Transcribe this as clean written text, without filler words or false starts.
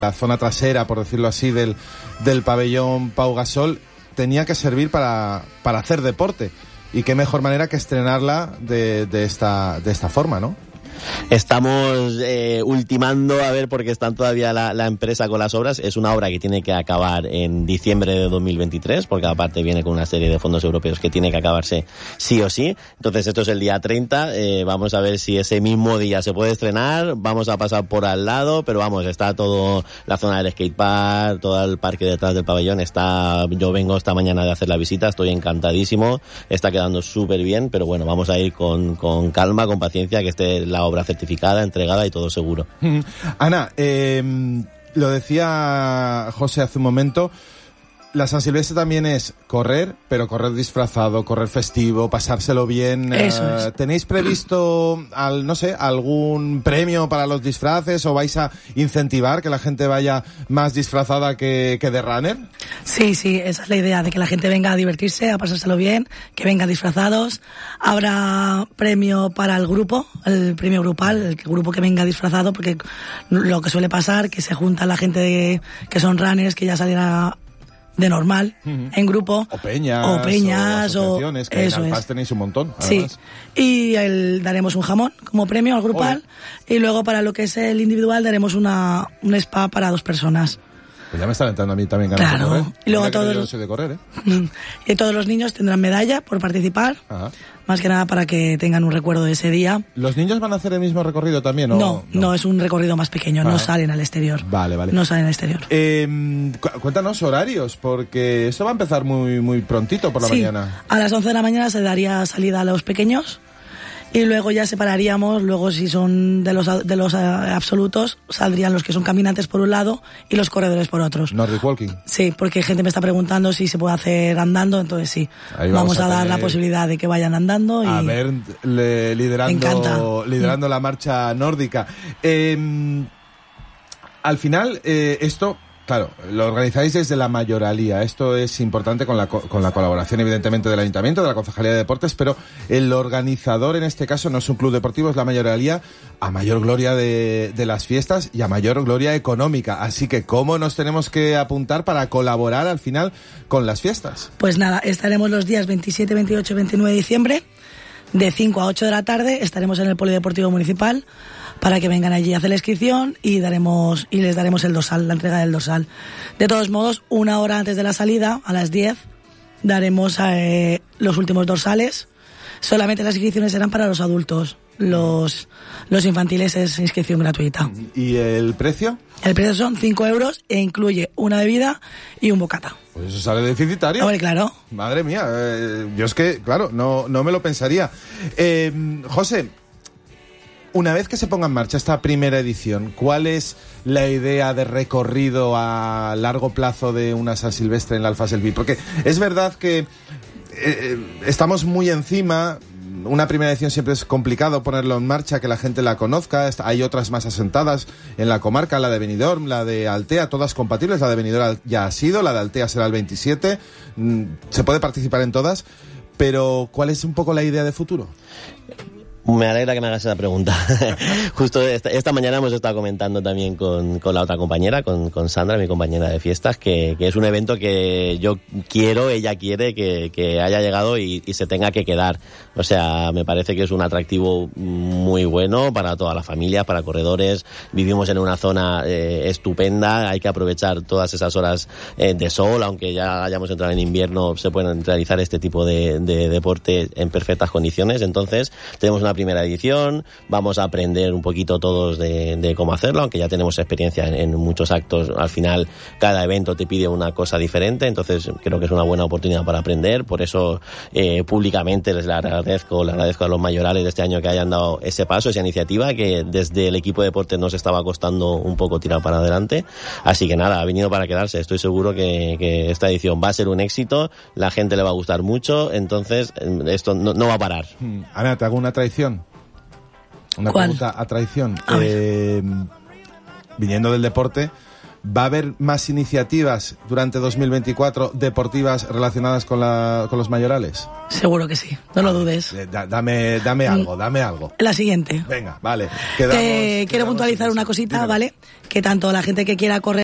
la zona trasera, por decirlo así, del pabellón Pau Gasol, tenía que servir para hacer deporte. Y qué mejor manera que estrenarla de esta forma, ¿no? Estamos ultimando, a ver, porque están todavía la empresa con las obras. Es una obra que tiene que acabar en diciembre de 2023, porque aparte viene con una serie de fondos europeos que tiene que acabarse sí o sí. Entonces esto es el día 30, vamos a ver si ese mismo día se puede estrenar. Vamos a pasar por al lado, pero vamos, está todo la zona del skatepark, todo el parque detrás del pabellón. Yo vengo esta mañana de hacer la visita, estoy encantadísimo, está quedando súper bien, pero bueno, vamos a ir con calma, con paciencia, que esté la obra certificada, entregada y todo seguro. Ana, lo decía José hace un momento, la San Silvestre también es correr, pero correr disfrazado, correr festivo, pasárselo bien. Eso es. ¿Tenéis previsto, algún premio para los disfraces o vais a incentivar que la gente vaya más disfrazada que de runner? Sí, esa es la idea, de que la gente venga a divertirse, a pasárselo bien, que vengan disfrazados. Habrá premio para el grupo, el premio grupal, el grupo que venga disfrazado, porque lo que suele pasar, que se junta la gente que son runners, que ya salen de normal, en grupo. O peñas o asociaciones, que en Alfaz tenéis un montón, además. Sí, y daremos un jamón como premio al grupal. Y luego para lo que es el individual daremos un spa para 2 personas. Pues ya me están entrando a mí también ganas de correr. Y luego yo no soy de correr, Y todos los niños tendrán medalla por participar. Ajá. Más que nada para que tengan un recuerdo de ese día. ¿Los niños van a hacer el mismo recorrido también? No, es un recorrido más pequeño, no salen al exterior. Vale. No salen al exterior. Cuéntanos horarios, porque esto va a empezar muy, muy prontito por la mañana. A las 11 de la mañana se daría salida a los pequeños. Y luego ya separaríamos, si son de los absolutos, saldrían los que son caminantes por un lado y los corredores por otros. Nordic Walking. Sí, porque gente me está preguntando si se puede hacer andando, entonces sí. Ahí vamos a dar la posibilidad de que vayan andando. A ver, liderando la marcha nórdica. Al final, esto... Claro, lo organizáis desde la mayoralía. Esto es importante con la colaboración, evidentemente, del Ayuntamiento, de la Concejalía de Deportes, pero el organizador, en este caso, no es un club deportivo, es la mayoralía, a mayor gloria de las fiestas y a mayor gloria económica. Así que, ¿cómo nos tenemos que apuntar para colaborar al final con las fiestas? Pues nada, estaremos los días 27, 28 y 29 de diciembre, de 5 a 8 de la tarde, estaremos en el Polideportivo Municipal, para que vengan allí a hacer la inscripción y les daremos el dorsal, la entrega del dorsal. De todos modos, 1 hora antes de la salida, a las 10, daremos los últimos dorsales. Solamente las inscripciones serán para los adultos. Los infantiles es inscripción gratuita. ¿Y el precio? El precio son 5 euros e incluye una bebida y un bocata. Pues eso sale deficitario. Hombre, claro. Madre mía, yo es que, claro, no me lo pensaría. José, una vez que se ponga en marcha esta primera edición, ¿cuál es la idea de recorrido a largo plazo de una San Silvestre en la Alfaz del Pi? Porque es verdad que estamos muy encima. Una primera edición siempre es complicado ponerlo en marcha, que la gente la conozca. Hay otras más asentadas en la comarca, la de Benidorm, la de Altea, todas compatibles. La de Benidorm ya ha sido, la de Altea será el 27. Se puede participar en todas, pero ¿cuál es un poco la idea de futuro? Me alegra que me hagas esa pregunta. Justo esta mañana hemos estado comentando también con la otra compañera, con Sandra, mi compañera de fiestas, que es un evento que ella quiere que haya llegado y se tenga que quedar. O sea, me parece que es un atractivo muy bueno para toda la familia, para corredores. Vivimos en una zona estupenda, hay que aprovechar todas esas horas de sol, aunque ya hayamos entrado en invierno, se pueden realizar este tipo de deporte en perfectas condiciones. Entonces, tenemos una primera edición, vamos a aprender un poquito todos de cómo hacerlo, aunque ya tenemos experiencia en muchos actos. Al final cada evento te pide una cosa diferente, entonces creo que es una buena oportunidad para aprender. Por eso públicamente les agradezco a los mayorales de este año que hayan dado ese paso, esa iniciativa que desde el equipo de deportes nos estaba costando un poco tirar para adelante. Así que nada, ha venido para quedarse. Estoy seguro que esta edición va a ser un éxito, la gente le va a gustar mucho, entonces esto no va a parar. Ana, te hago una traición. Una ¿Cuál? pregunta a traición. Viniendo del deporte, ¿Va a haber más iniciativas durante 2024 deportivas relacionadas con los mayorales? Seguro que sí, no lo dudes. Dame algo. La siguiente. Venga, vale. Quiero puntualizar una cosita, Dímelo. ¿vale? Que tanto la gente que quiera correr